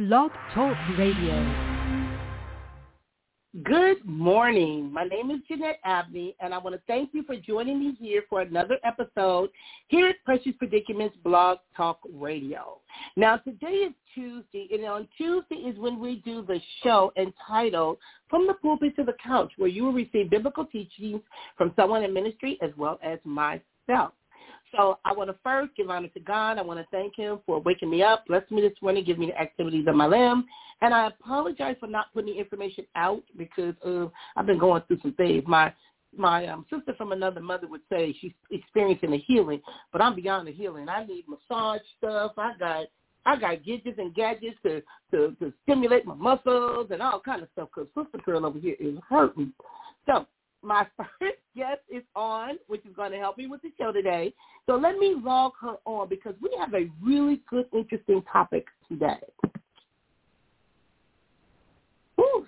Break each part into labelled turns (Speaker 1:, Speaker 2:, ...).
Speaker 1: Blog Talk Radio.
Speaker 2: Good morning. My name is Jeanette Abney, and I want to thank you for joining me here for another episode here at Precious Predicaments Blog Talk Radio. Now, today is Tuesday, and on Tuesday is when we do the show entitled From the Pulpit to the Couch, where you will receive biblical teachings from someone in ministry as well as myself. So I want to first give honor to God. I want to thank him for waking me up, blessing me this morning, giving me the activities of my limb. And I apologize for not putting the information out because I've been going through some things. My sister from another mother would say she's experiencing a healing, but I'm beyond the healing. I need massage stuff. I got gadgets and gadgets to stimulate my muscles and all kind of stuff because Sister Girl over here is hurting. So my first guest is on, which is going to help me with the show today. So let me log her on because we have a really good, interesting topic today. Whew.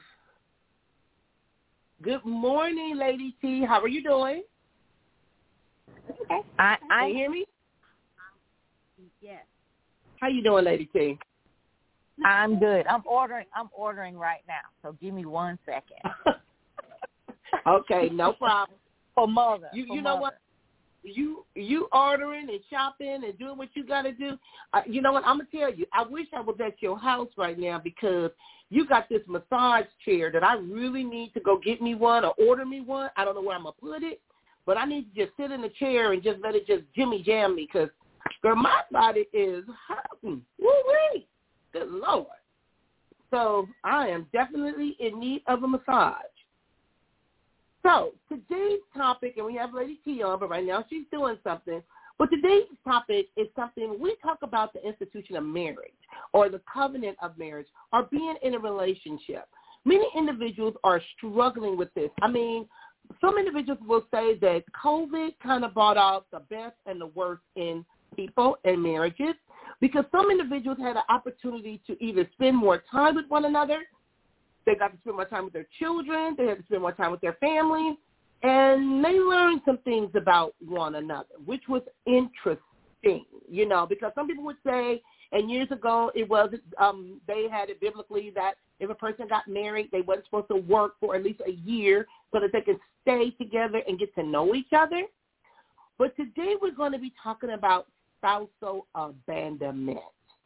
Speaker 2: Good morning, Lady T. How are you doing?
Speaker 3: Okay.
Speaker 2: Can you hear me?
Speaker 3: Yes.
Speaker 2: How you doing, Lady T?
Speaker 3: I'm good. I'm ordering right now. So give me 1 second.
Speaker 2: Okay, no problem.
Speaker 3: For mother.
Speaker 2: You know what? You ordering and shopping and doing what you got to do. You know what? I'm going to tell you, I wish I was at your house right now because you got this massage chair that I really need to go get me one or order me one. I don't know where I'm going to put it, but I need to just sit in the chair and just let it just jimmy jam me because, girl, my body is hurting. Woo-wee. Good Lord. So I am definitely in need of a massage. So today's topic, and we have Lady T on, but right now she's doing something. But today's topic is something we talk about the institution of marriage or the covenant of marriage or being in a relationship. Many individuals are struggling with this. I mean, some individuals will say that COVID kind of brought out the best and the worst in people and marriages because some individuals had an opportunity to either spend more time with one another. They got to spend more time with their children. They had to spend more time with their family. And they learned some things about one another, which was interesting, you know, because some people would say, and years ago it wasn't, they had it biblically that if a person got married, they wasn't supposed to work for at least a year so that they could stay together and get to know each other. But today we're going to be talking about spousal abandonment.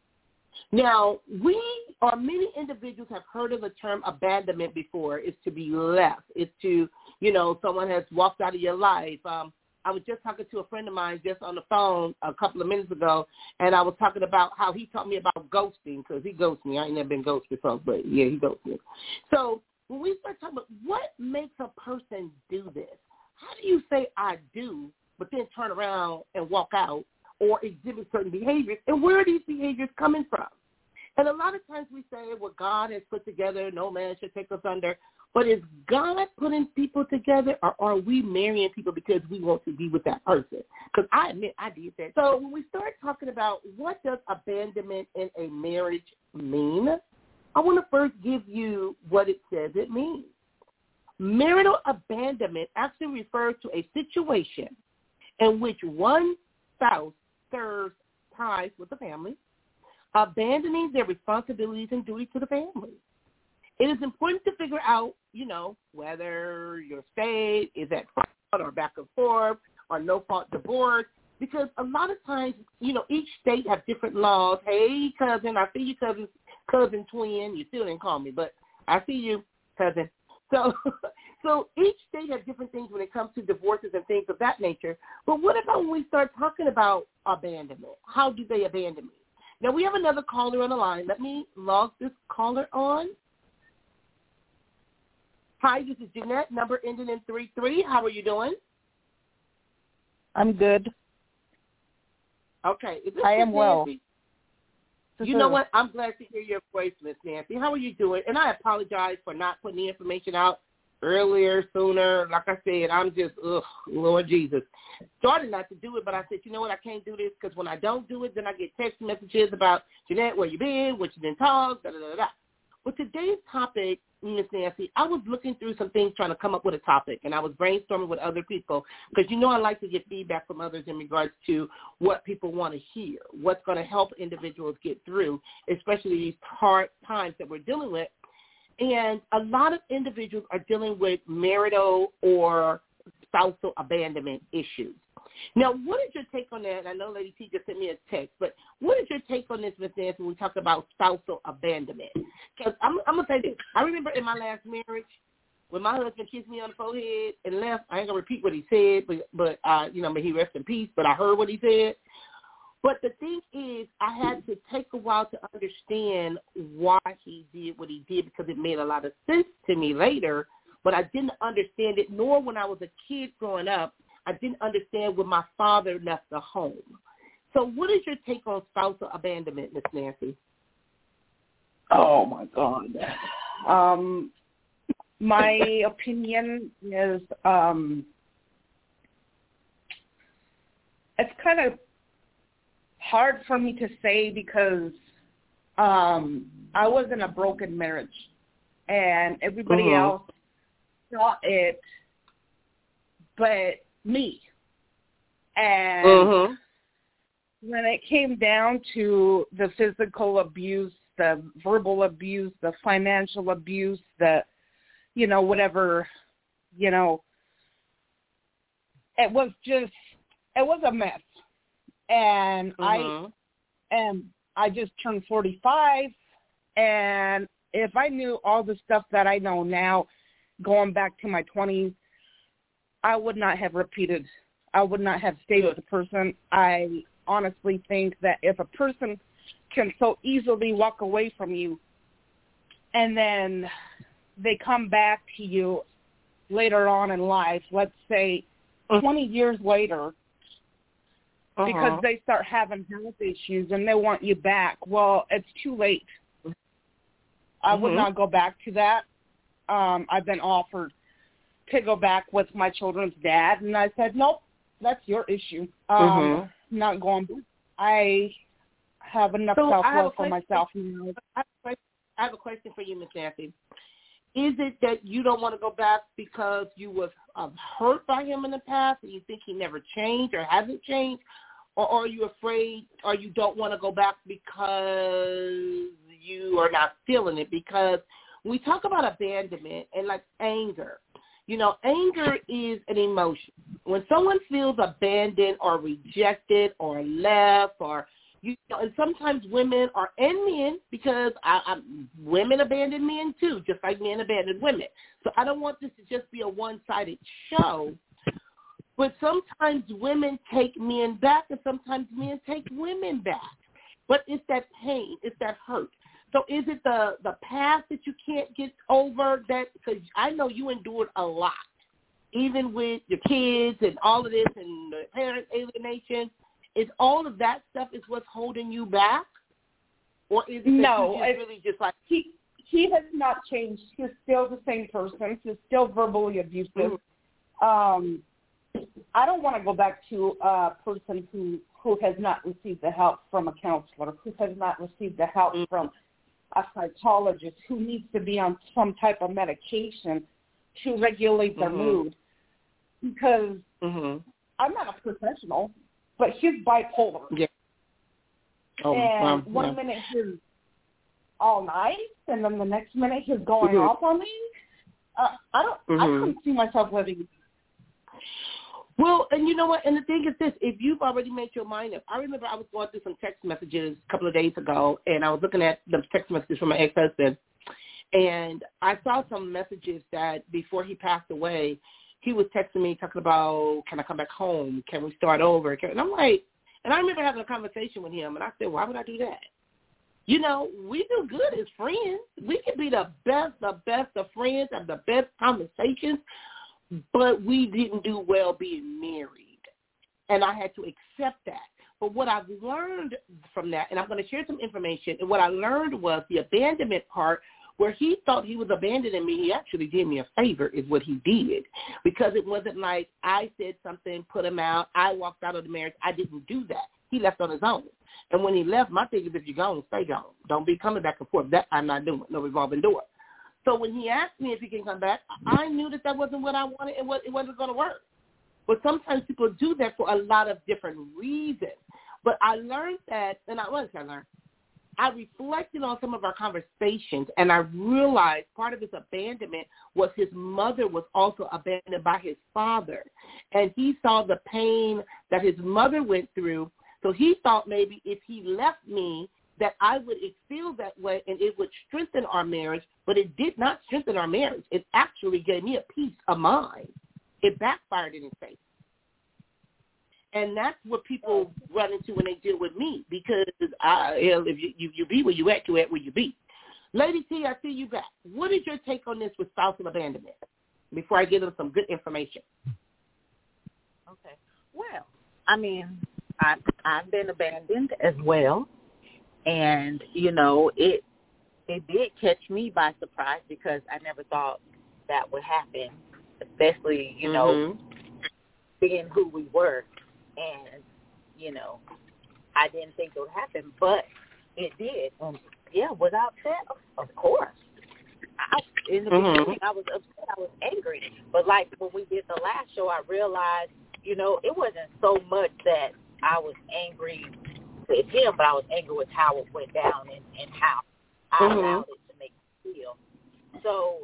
Speaker 2: Now, many individuals have heard of the term abandonment before. It's to be left. It's to, you know, someone has walked out of your life. I was just talking to a friend of mine just on the phone a couple of minutes ago, and I was talking about how he taught me about ghosting because he ghosted me. I ain't never been ghosted before, but, yeah, he ghosted me. So when we start talking about what makes a person do this, how do you say I do but then turn around and walk out or exhibit certain behaviors, and where are these behaviors coming from? And a lot of times we say, well, God has put together, no man should take us under. But is God putting people together, or are we marrying people because we want to be with that person? Because I admit I did that. So when we start talking about what does abandonment in a marriage mean, I want to first give you what it says it means. Marital abandonment actually refers to a situation in which one spouse serves ties with the family, abandoning their responsibilities and duties to the family. It is important to figure out, you know, whether your state is at fault or back and forth or no-fault divorce, because a lot of times, you know, each state have different laws. Hey, cousin, I see you, cousin twin. You still didn't call me, but I see you, cousin. So each state has different things when it comes to divorces and things of that nature. But what about when we start talking about abandonment? How do they abandon me? Now, we have another caller on the line. Let me log this caller on. Hi, this is Jeanette, number ending in 33. How are you doing?
Speaker 3: I'm good.
Speaker 2: Okay.
Speaker 3: I am well.
Speaker 2: You know what? I'm glad to hear your voice, Miss Nancy. How are you doing? And I apologize for not putting the information out earlier, sooner. Like I said, I'm just, Lord Jesus. Started not to do it, but I said, you know what? I can't do this because when I don't do it, then I get text messages about, Jeanette, where you been, what you been talk, da-da-da-da. With today's topic, Ms. Nancy, I was looking through some things trying to come up with a topic, and I was brainstorming with other people because, I like to get feedback from others in regards to what people want to hear, what's going to help individuals get through, especially these hard times that we're dealing with. And a lot of individuals are dealing with marital or spousal abandonment issues. Now, what is your take on that? And I know Lady T just sent me a text, but what is your take on this, Ms. Nancy, when we talk about spousal abandonment? Because I'm going to say this. I remember in my last marriage, when my husband kissed me on the forehead and left, I ain't going to repeat what he said, but may he rest in peace, but I heard what he said. But the thing is, I had to take a while to understand why he did what he did because it made a lot of sense to me later, but I didn't understand it, nor when I was a kid growing up. I didn't understand when my father left the home. So what is your take on spousal abandonment, Ms. Nancy?
Speaker 4: Oh, my God. My opinion is it's kind of hard for me to say because I was in a broken marriage, and everybody else saw it but me. And when it came down to the physical abuse, the verbal abuse, the financial abuse, the, whatever, it was a mess. And I just turned 45, and if I knew all the stuff that I know now, going back to my 20s, I would not have repeated. I would not have stayed with the person. I honestly think that if a person can so easily walk away from you and then they come back to you later on in life, let's say 20 years later, because they start having health issues and they want you back, well, it's too late. I would not go back to that. I've been offered to go back with my children's dad, and I said, nope, that's your issue. Not going back. I have enough self-love for myself.
Speaker 2: I have a question for you, Ms. Nancy. Is it that you don't want to go back because you was hurt by him in the past and you think he never changed or hasn't changed? Or are you afraid or you don't want to go back because you are not feeling it? Because when we talk about abandonment and like anger, anger is an emotion. When someone feels abandoned or rejected or left or, and sometimes women and men, because women abandon men too, just like men abandon women. So I don't want this to just be a one-sided show. But sometimes women take men back and sometimes men take women back. But it's that pain, it's that hurt. So is it the past that you can't get over that? Because I know you endured a lot, even with your kids and all of this and the parent alienation. Is all of that stuff is what's holding you back? Or is it really just like...
Speaker 4: He has not changed. He's still the same person. He's still verbally abusive. I don't want to go back to a person who has not received the help from a counselor, who has not received the help from a psychologist, who needs to be on some type of medication to regulate their mood. Because I'm not a professional, but he's bipolar. Yeah. One minute he's all nice, and then the next minute he's going off on me. I couldn't see myself living.
Speaker 2: Well, and you know what? And the thing is this, if you've already made your mind up, I remember I was going through some text messages a couple of days ago, and I was looking at the text messages from my ex-husband, and I saw some messages that before he passed away, he was texting me talking about, can I come back home? Can we start over? And I'm like, and I remember having a conversation with him, and I said, why would I do that? We do good as friends. We can be the best of friends, have the best conversations, but we didn't do well being married. And I had to accept that. But what I've learned from that, and I'm going to share some information, and what I learned was the abandonment part, where he thought he was abandoning me, he actually did me a favor is what he did. Because it wasn't like I said something, put him out, I walked out of the marriage. I didn't do that. He left on his own. And when he left, my thing is, if you're gone, stay gone. Don't be coming back and forth. That I'm not doing. No revolving door. So when he asked me if he can come back, I knew that wasn't what I wanted and it wasn't going to work. But sometimes people do that for a lot of different reasons. But I learned that, and I reflected on some of our conversations, and I realized part of his abandonment was his mother was also abandoned by his father. And he saw the pain that his mother went through, so he thought maybe if he left me that I would feel that way and it would strengthen our marriage, but it did not strengthen our marriage. It actually gave me a peace of mind. It backfired in his face. And that's what people run into when they deal with me, because if you be where you at where you be. Lady T, I see you back. What is your take on this with spousal abandonment before I give them some good information?
Speaker 3: Okay. Well, I mean, I've been abandoned as well. And, you know, it did catch me by surprise because I never thought that would happen, especially, you know, being who we were. And, you know, I didn't think it would happen, but it did. And, yeah, was I upset? Of course. In the beginning, I was upset. I was angry. But, like, when we did the last show, I realized, you know, it wasn't so much that I was angry with him, but I was angry with how it went down and how I allowed it to make me feel. So,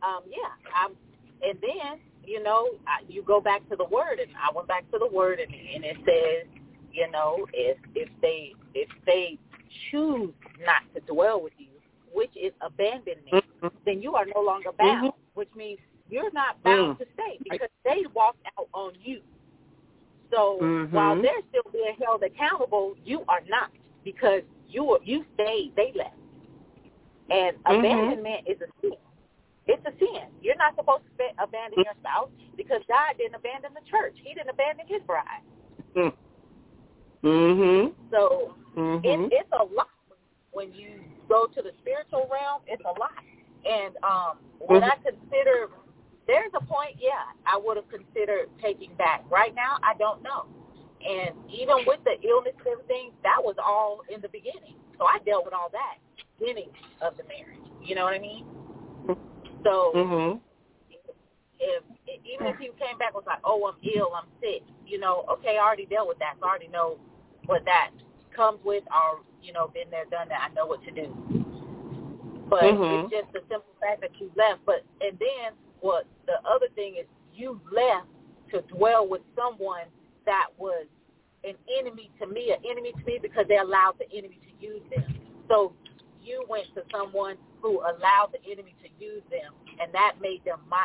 Speaker 3: and then, you know, you go back to the word, and I went back to the word, and it says, you know, if they choose not to dwell with you, which is abandonment, then you are no longer bound, which means you're not bound to stay because they walked out on you. So while they're still being held accountable, you are not, because you stayed, they left. And abandonment is a sin. It's a sin. You're not supposed to abandon your spouse because God didn't abandon the church. He didn't abandon his bride. So it's a lot. When you go to the spiritual realm, it's a lot. And when I consider, there's a point, I would have considered taking back. Right now, I don't know. And even with the illness and everything, that was all in the beginning. So I dealt with all that beginning of the marriage. You know what I mean? So even if he came back and was like, oh, I'm ill, I'm sick, you know, okay, I already dealt with that. So I already know what that comes with, or, you know, been there, done that. I know what to do. But it's just the simple fact that you left. And then what the other thing is, you left to dwell with someone that was an enemy to me because they allowed the enemy to use them. So you went to someone who allowed the enemy to use them, and that made them my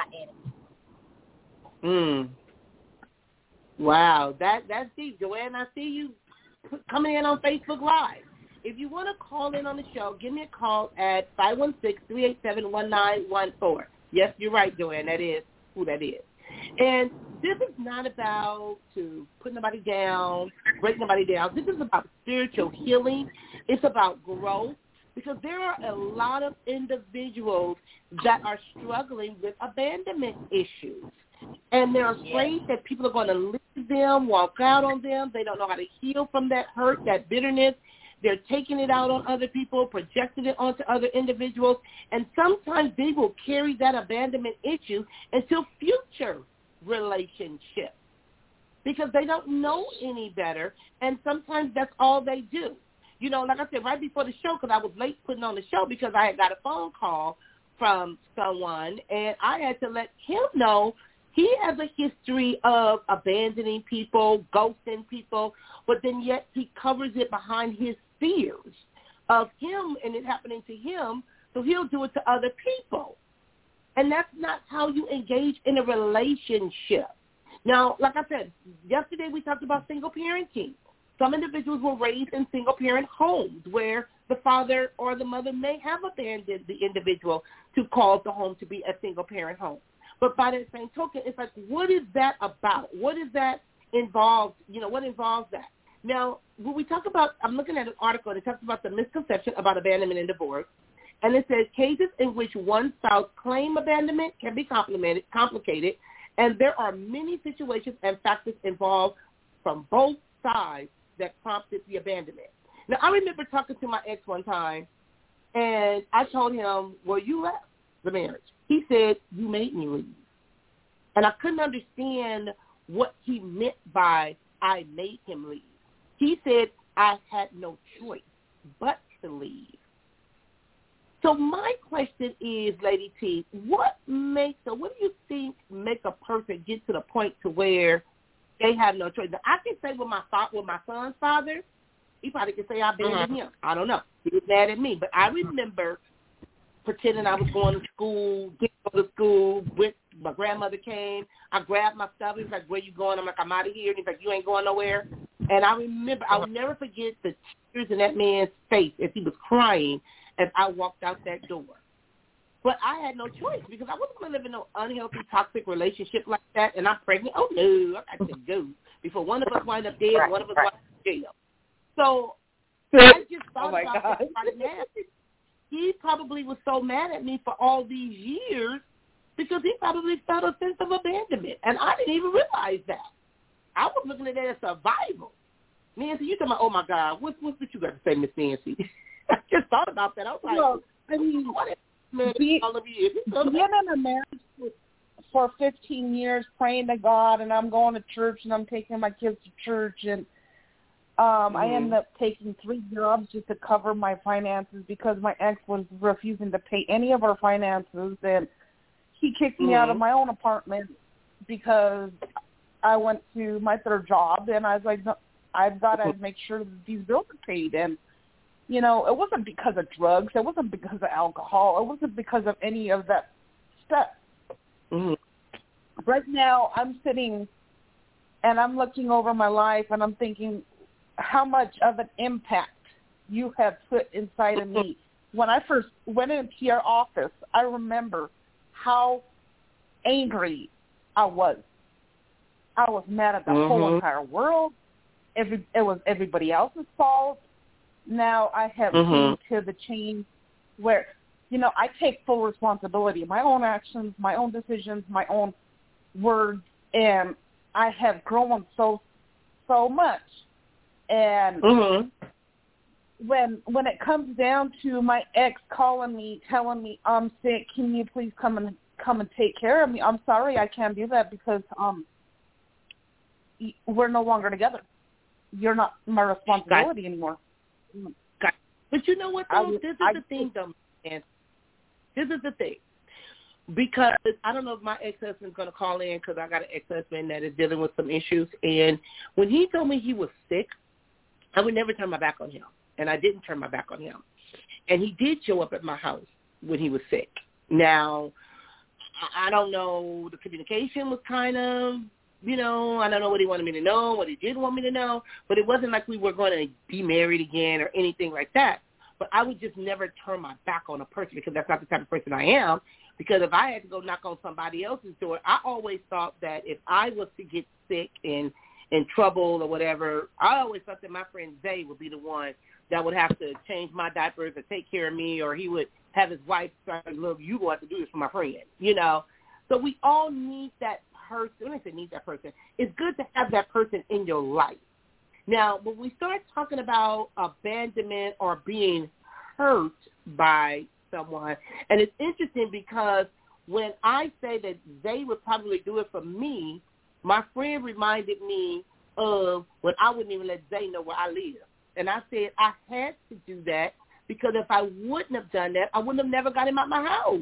Speaker 3: enemy.
Speaker 2: Wow, that's deep. Joanne, I see you coming in on Facebook Live. If you want to call in on the show, give me a call at 516-387-1914. Yes, you're right, Joanne. That is who that is. And this is not about to put nobody down, break nobody down. This is about spiritual healing. It's about growth, because there are a lot of individuals that are struggling with abandonment issues. And they're afraid that people are going to leave them, walk out on them. They don't know how to heal from that hurt, that bitterness. They're taking it out on other people, projecting it onto other individuals. And sometimes they will carry that abandonment issue into future relationships because they don't know any better. And sometimes that's all they do. You know, like I said, right before the show, because I was late putting on the show because I had got a phone call from someone, and I had to let him know he has a history of abandoning people, ghosting people, but then yet he covers it behind his fears of him and it happening to him, so he'll do it to other people. And that's not how you engage in a relationship. Now, like I said, yesterday we talked about single parenting. Some individuals were raised in single-parent homes where the father or the mother may have abandoned the individual to cause the home to be a single-parent home. But by the same token, it's like, what is that about? What is that involved? You know, what involves that? Now, when we talk about, I'm looking at an article that talks about the misconception about abandonment and divorce, and it says cases in which one spouse claim abandonment can be complicated, and there are many situations and factors involved from both sides that prompted the abandonment. Now, I remember talking to my ex one time, and I told him, well, you left the marriage. He said, you made me leave. And I couldn't understand what he meant by I made him leave. He said, I had no choice but to leave. So my question is, Lady T, what do you think make a person get to the point to where they have no choice? Now, I can say with my son's father, he probably could say I abandoned him. I don't know. He was mad at me. But I remember pretending I was going to school, didn't go to school. My grandmother came. I grabbed my stuff. He was like, where you going? I'm like, I'm out of here. And he's like, you ain't going nowhere. And I remember, I'll never forget the tears in that man's face as he was crying as I walked out that door. But I had no choice because I wasn't going to live in no unhealthy, toxic relationship like that. And I'm pregnant. Oh, no, I got to go. Before one of us wind up dead, one of us wind up in jail. So I just thought about that right now. He probably was so mad at me for all these years because he probably felt a sense of abandonment. And I didn't even realize that. I was looking at that as survival. Nancy, you talking about, oh, my God, what you got to say, Miss Nancy? I just thought about that. I was like,
Speaker 4: well, I mean, being in a marriage for 15 years, praying to God, and I'm going to church, and I'm taking my kids to church, and I ended up taking 3 jobs just to cover my finances because my ex was refusing to pay any of our finances, and he kicked me out of my own apartment because I went to my third job, and I was like, no, I've got to make sure that these bills are paid. And, you know, it wasn't because of drugs. It wasn't because of alcohol. It wasn't because of any of that stuff. Right now, I'm sitting and I'm looking over my life, and I'm thinking how much of an impact you have put inside of me. When I first went into your office, I remember how angry I was. I was mad at the whole entire world. It was everybody else's fault. Now I have came to the change where, you know, I take full responsibility. My own actions, my own decisions, my own words, and I have grown so much. And when it comes down to my ex calling me, telling me I'm sick, can you please come and take care of me? I'm sorry, I can't do that because we're no longer together. You're not my responsibility anymore.
Speaker 2: But you know what, though? This is the thing, though, man. This is the thing. Because I don't know if my ex-husband's going to call in because I got an ex-husband that is dealing with some issues. And when he told me he was sick, I would never turn my back on him. And I didn't turn my back on him. And he did show up at my house when he was sick. Now, I don't know. The communication was kind of, you know, I don't know what he wanted me to know, what he didn't want me to know. But it wasn't like we were going to be married again or anything like that. But I would just never turn my back on a person because that's not the type of person I am. Because if I had to go knock on somebody else's door, I always thought that if I was to get sick and in trouble or whatever, I always thought that my friend Zay would be the one that would have to change my diapers or take care of me, or he would have his wife say, look, you going to have to do this for my friend, you know. So we all need that person. When I say need that person, it's good to have that person in your life. Now, when we start talking about abandonment or being hurt by someone, and it's interesting because when I say that they would probably do it for me, my friend reminded me of when I wouldn't even let Zay know where I live. And I said I had to do that because if I wouldn't have done that, I wouldn't have never got him out my house.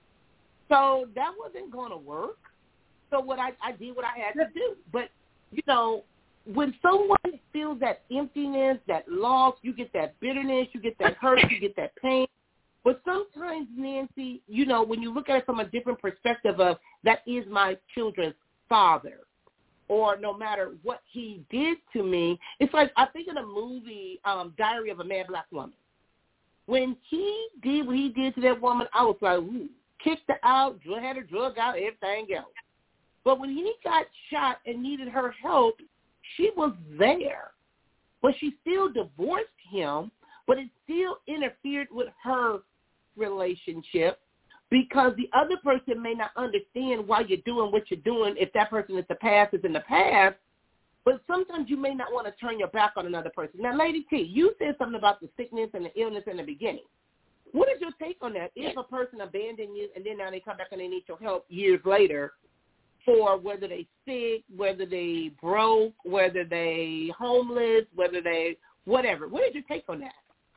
Speaker 2: So that wasn't going to work. So what I did what I had to do. But, you know, when someone feels that emptiness, that loss, you get that bitterness, you get that hurt, you get that pain. But sometimes, Nancy, you know, when you look at it from a different perspective of that is my children's father, or no matter what he did to me, it's like I think in the movie Diary of a Mad Black Woman. When he did what he did to that woman, I was like, ooh, kicked her out, had her drug out, everything else. But when he got shot and needed her help, she was there. But she still divorced him, but it still interfered with her relationship because the other person may not understand why you're doing what you're doing. If that person is the past is in the past, But sometimes you may not want to turn your back on another person. Now, Lady T, you said something about the sickness and the illness in the beginning. What is your take on that? If a person abandoned you and then now they come back and they need your help years later for whether they sick, whether they broke, whether they homeless, whether they whatever. What is your take on that?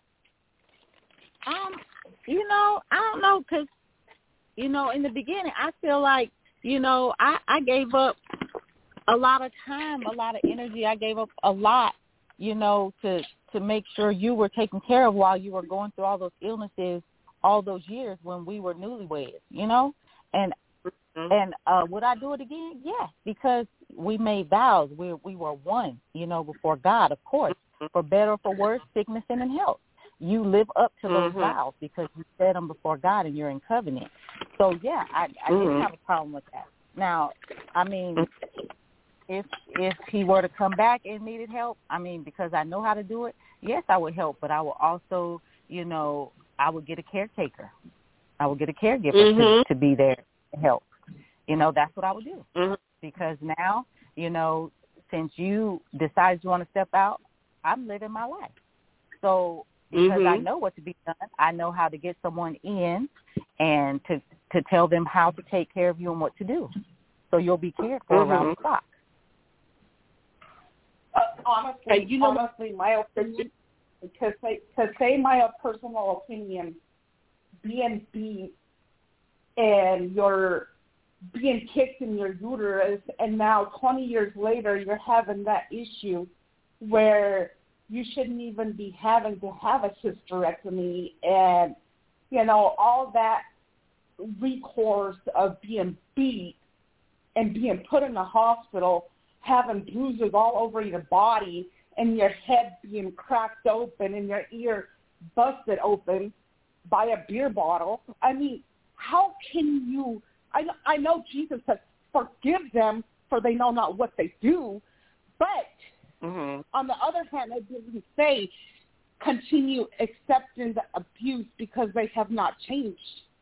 Speaker 3: You know, I don't know, because, you know, in the beginning, I feel like, you know, I gave up a lot of time, a lot of energy. I gave up a lot, you know, to make sure you were taken care of while you were going through all those illnesses all those years when we were newlyweds, you know? And would I do it again? Yeah, because we made vows. We were one, you know, before God, of course, for better or for worse, sickness and in health. You live up to those vows because you said them before God and you're in covenant. So, yeah, I didn't have a problem with that. Now, I mean, if he were to come back and needed help, I mean, because I know how to do it, yes, I would help. But I would also, you know, I would get a caretaker. I would get a caregiver to be there to help. You know, that's what I would do. Because now, you know, since you decided you want to step out, I'm living my life. So because I know what to be done, I know how to get someone in and to tell them how to take care of you and what to do. So you'll be cared for around the clock.
Speaker 4: Honestly, my opinion, to say my personal opinion, being beat and you're being kicked in your uterus, and now 20 years later you're having that issue where you shouldn't even be having to have a hysterectomy, and, you know, all that recourse of being beat and being put in the hospital, having bruises all over your body, and your head being cracked open and your ear busted open by a beer bottle. I mean, how can you, I know Jesus says, forgive them for they know not what they do, but on the other hand, it doesn't say continue accepting the abuse because they have not changed.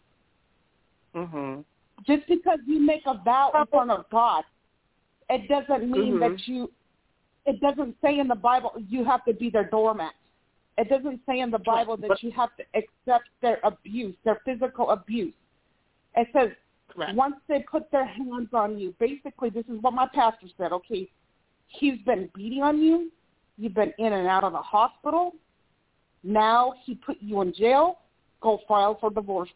Speaker 4: Just because you make a vow in front of God, it doesn't mean that it doesn't say in the Bible you have to be their doormat. It doesn't say in the Bible that you have to accept their abuse, their physical abuse. It says once they put their hands on you, basically this is what my pastor said, okay, he's been beating on you, you've been in and out of the hospital, now he put you in jail, go file for divorce.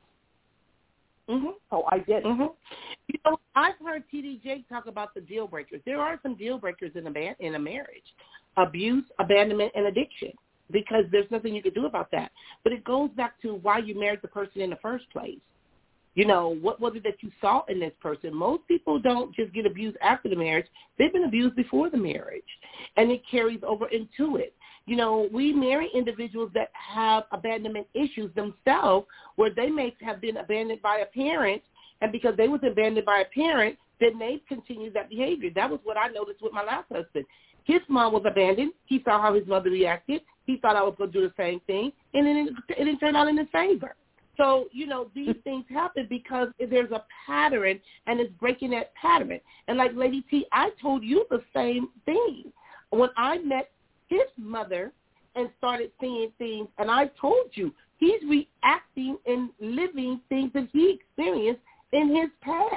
Speaker 4: So I did.
Speaker 2: You know, I've heard T.D. Jakes talk about the deal breakers. There are some deal breakers in a marriage: abuse, abandonment, and addiction. Because there's nothing you can do about that. But it goes back to why you married the person in the first place. You know, what was it that you saw in this person? Most people don't just get abused after the marriage. They've been abused before the marriage, and it carries over into it. You know, we marry individuals that have abandonment issues themselves, where they may have been abandoned by a parent, and because they was abandoned by a parent, then they continued that behavior. That was what I noticed with my last husband. His mom was abandoned. He saw how his mother reacted. He thought I was going to do the same thing, and then it didn't turn out in his favor. So, you know, these things happen because there's a pattern, and it's breaking that pattern. And like Lady T, I told you the same thing. When I met his mother and started seeing things, and I told you, he's reacting and living things that he experienced in his past.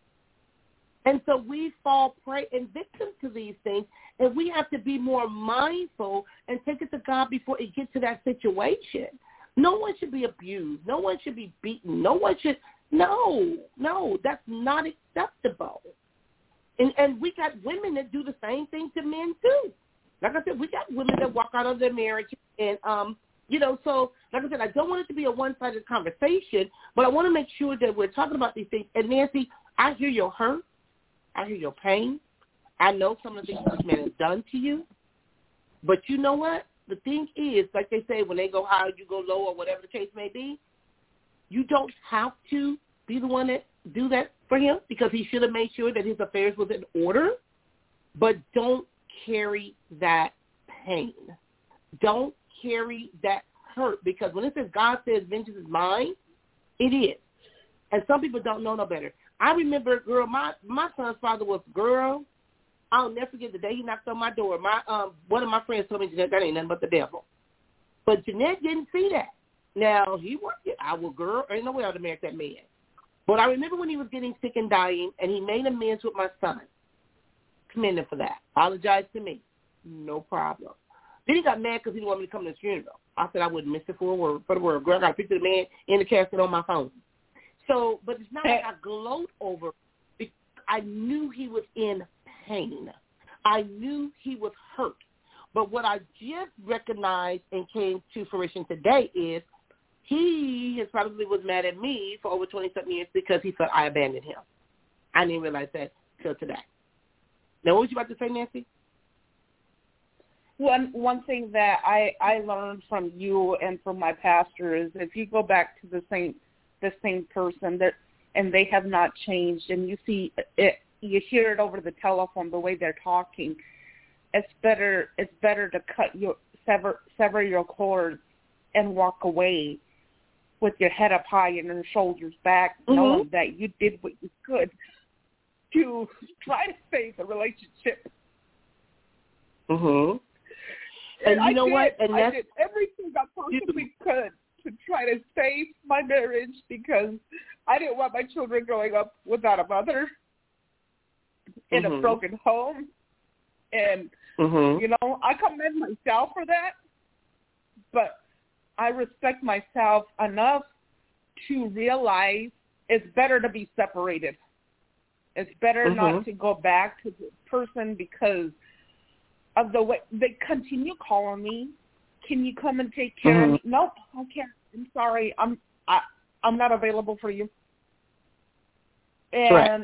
Speaker 2: And so we fall prey and victim to these things, and we have to be more mindful and take it to God before it gets to that situation. No one should be abused. No one should be beaten. No, that's not acceptable. And we got women that do the same thing to men too. Like I said, we got women that walk out of their marriage and, you know, so like I said, I don't want it to be a one-sided conversation, but I want to make sure that we're talking about these things. And Nancy, I hear your hurt. I hear your pain. I know some of the things this man has done to you. But you know what? The thing is, like they say, when they go high, you go low, or whatever the case may be, you don't have to be the one that do that for him, because he should have made sure that his affairs was in order. But don't carry that pain. Don't carry that hurt, because when it says God says vengeance is mine, it is. And some people don't know no better. I remember, girl, my son's father was, girl, I'll never forget the day he knocked on my door. One of my friends told me, Jeanette, that ain't nothing but the devil. But Jeanette didn't see that. Now, he worked it. I will, girl, ain't no way I would have married that man. But I remember when he was getting sick and dying, and he made amends with my son. Commend him for that. Apologized to me. No problem. Then he got mad because he didn't want me to come to his funeral. I said I wouldn't miss it for the world. Girl, I got a picture of the man in the casket on my phone. So, but it's not like I gloat over it because I knew he was in pain. I knew he was hurt. But what I just recognized and came to fruition today is he probably was mad at me for over 20-something years because he felt I abandoned him. I didn't realize that till today. Now, what was you about to say, Nancy?
Speaker 4: One thing that I learned from you and from my pastor is if you go back to the same person and they have not changed, and you see it, you hear it over the telephone the way they're talking, it's better to sever your cords and walk away with your head up high and your shoulders back, knowing that you did what you could to try to save the relationship.
Speaker 2: Mhm. And you know what? And
Speaker 4: I did everything I possibly could to try to save my marriage because I didn't want my children growing up without a mother in a broken home. And, you know, I commend myself for that, but I respect myself enough to realize it's better to be separated. It's better not to go back to the person because of the way they continue calling me. Can you come and take care of me? Nope, I can't. I'm sorry. I'm not available for you. And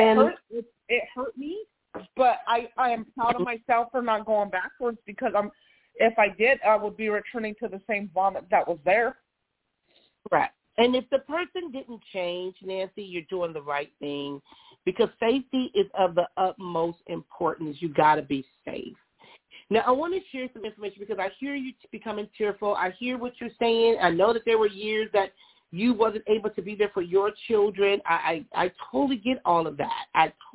Speaker 4: it hurt me, but I am proud of myself for not going backwards because if I did, I would be returning to the same vomit that was there.
Speaker 2: Right. And if the person didn't change, Nancy, you're doing the right thing because safety is of the utmost importance. You got to be safe. Now, I want to share some information because I hear you becoming tearful. I hear what you're saying. I know that there were years that you wasn't able to be there for your children. I totally get all of that.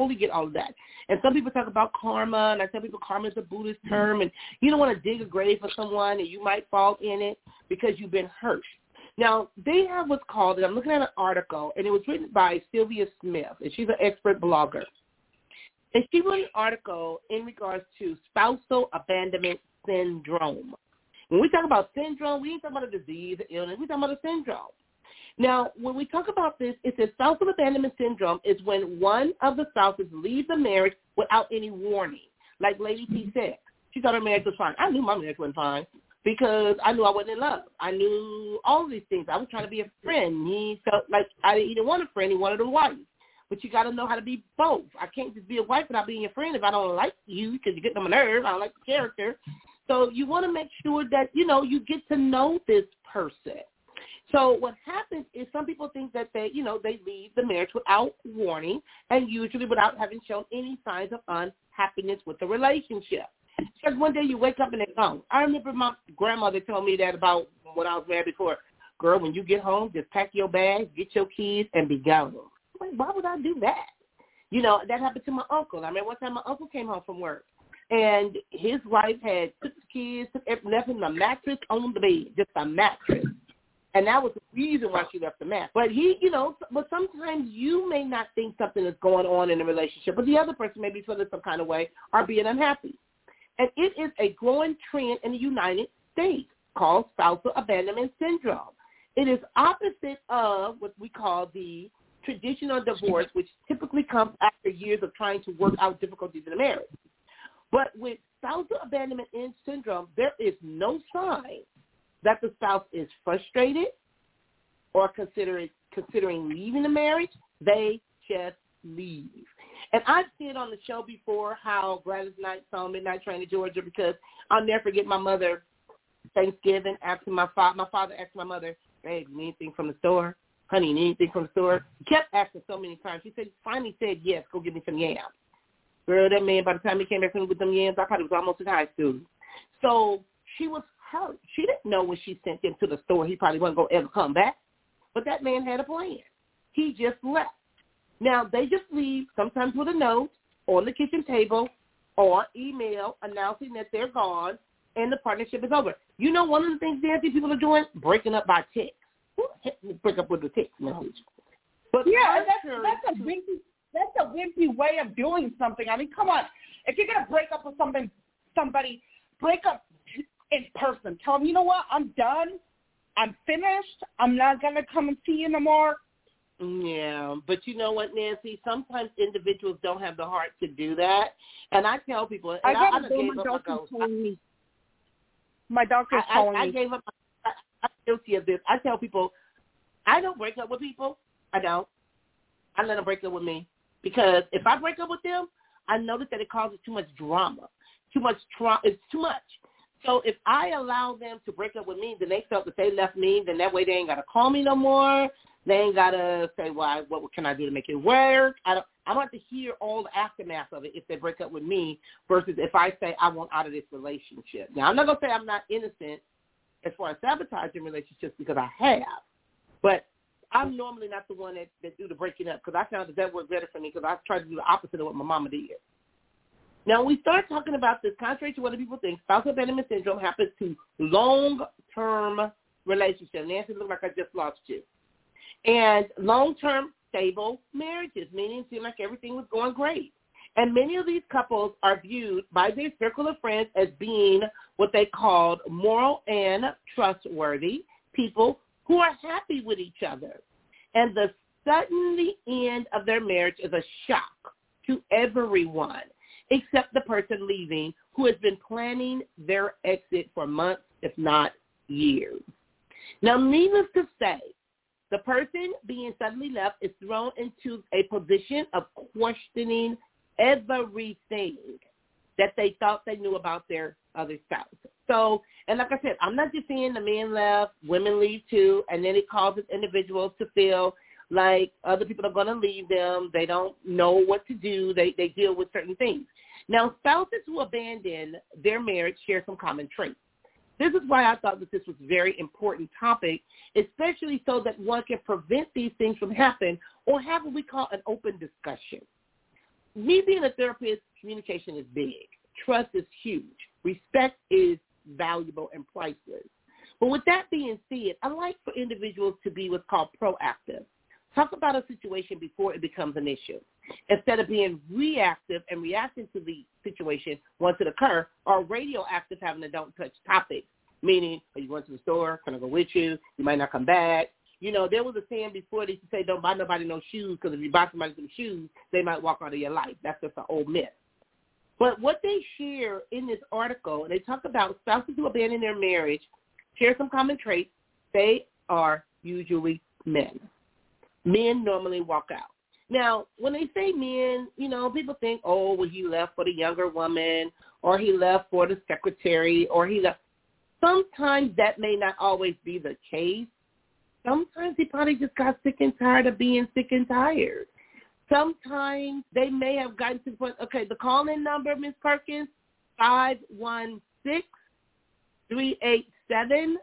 Speaker 2: And some people talk about karma, and I tell people karma is a Buddhist term, and you don't want to dig a grave for someone, and you might fall in it because you've been hurt. Now, they have what's called, and I'm looking at an article, and it was written by Sylvia Smith, and she's an expert blogger. And she wrote an article in regards to spousal abandonment syndrome. When we talk about syndrome, we ain't talking about a disease, an illness. We're talking about a syndrome. Now, when we talk about this, it says spousal abandonment syndrome is when one of the spouses leaves a marriage without any warning. Like Lady T said, she thought her marriage was fine. I knew my marriage wasn't fine because I knew I wasn't in love. I knew all of these things. I was trying to be a friend. He felt like he didn't want a friend. He wanted a wife. But you got to know how to be both. I can't just be a wife without being your friend if I don't like you because you get on my nerve. I don't like the character. So you want to make sure that, you know, you get to know this person. So what happens is some people think that they leave the marriage without warning and usually without having shown any signs of unhappiness with the relationship. Because one day you wake up and they're gone. I remember my grandmother told me that about when I was married before. Girl, when you get home, just pack your bags, get your kids, and be gone. Like, why would I do that? You know, that happened to my uncle. I remember one time my uncle came home from work, and his wife had took the kids, left him a mattress on the bed, just a mattress. And that was the reason why she left the mattress. But but sometimes you may not think something is going on in a relationship, but the other person may be feeling some kind of way or being unhappy. And it is a growing trend in the United States called spousal abandonment syndrome. It is opposite of what we call the traditional divorce, which typically comes after years of trying to work out difficulties in a marriage. But with spousal abandonment syndrome, there is no sign that the spouse is frustrated or considering leaving the marriage. They just leave. And I've seen on the show before how Gladys Knight saw Midnight Train to Georgia because I'll never forget my mother Thanksgiving asking my father asked my mother, "Hey, you need anything from the store? Honey, you need anything from the store?" He kept asking so many times. She finally said, "Yes, go get me some yams." Girl, that man, by the time he came back with them yams, I probably was almost in high school. So she was hurt. She didn't know when she sent him to the store he probably wasn't going to ever come back. But that man had a plan. He just left. Now, they just leave, sometimes with a note on the kitchen table, or email announcing that they're gone and the partnership is over. You know, one of the things, Nancy, people are doing, breaking up by text. Break up with the text message. But
Speaker 4: yeah, that's a wimpy way of doing something. I mean, come on. If you're gonna break up with somebody, break up in person. Tell them, you know what? I'm done. I'm finished. I'm not gonna come and see you no more.
Speaker 2: Yeah, but you know what, Nancy? Sometimes individuals don't have the heart to do that, and I tell people, and I gave up my ghost.
Speaker 4: My doctor's calling me.
Speaker 2: I gave up. I'm guilty of this. I tell people, I don't break up with people. I don't. I let them break up with me, because if I break up with them, I notice that it causes too much drama. It's too much. So if I allow them to break up with me, then they felt that they left me, then that way they ain't got to call me no more. They ain't got to say, well, what can I do to make it work? I don't have to hear all the aftermath of it if they break up with me versus if I say I want out of this relationship. Now, I'm not going to say I'm not innocent as far as sabotaging relationships, because I have. But I'm normally not the one that do the breaking up, because I found that worked better for me, because I tried to do the opposite of what my mama did. Now, when we start talking about this, contrary to what other people think, spousal abandonment syndrome happens to long-term relationships. Nancy, look like I just lost you. And long-term stable marriages, meaning it seemed like everything was going great. And many of these couples are viewed by their circle of friends as being what they called moral and trustworthy people who are happy with each other. And the sudden end of their marriage is a shock to everyone except the person leaving, who has been planning their exit for months, if not years. Now, needless to say, the person being suddenly left is thrown into a position of questioning everything that they thought they knew about their other spouse. So, and like I said, I'm not just saying the men left, women leave too, and then it causes individuals to feel like other people are going to leave them. They don't know what to do. They deal with certain things. Now, spouses who abandon their marriage share some common traits. This is why I thought that this was a very important topic, especially so that one can prevent these things from happening or have what we call an open discussion. Me being a therapist, communication is big. Trust is huge. Respect is valuable and priceless. But with that being said, I like for individuals to be what's called proactive. Talk about a situation before it becomes an issue, instead of being reactive and reacting to the situation once it occurs, or radioactive, having a don't touch topic, meaning, are you going to the store? Can I go with you? You might not come back. You know, there was a saying before, they used to say, don't buy nobody no shoes, because if you buy somebody some shoes, they might walk out of your life. That's just an old myth. But what they share in this article, and they talk about spouses who abandon their marriage, share some common traits. They are usually men. Men normally walk out. Now, when they say men, you know, people think, oh, well, he left for the younger woman, or he left for the secretary, or he left. Sometimes that may not always be the case. Sometimes he probably just got sick and tired of being sick and tired. Sometimes they may have gotten to the point, okay, the call-in number, Ms. Perkins, 516-387-1914.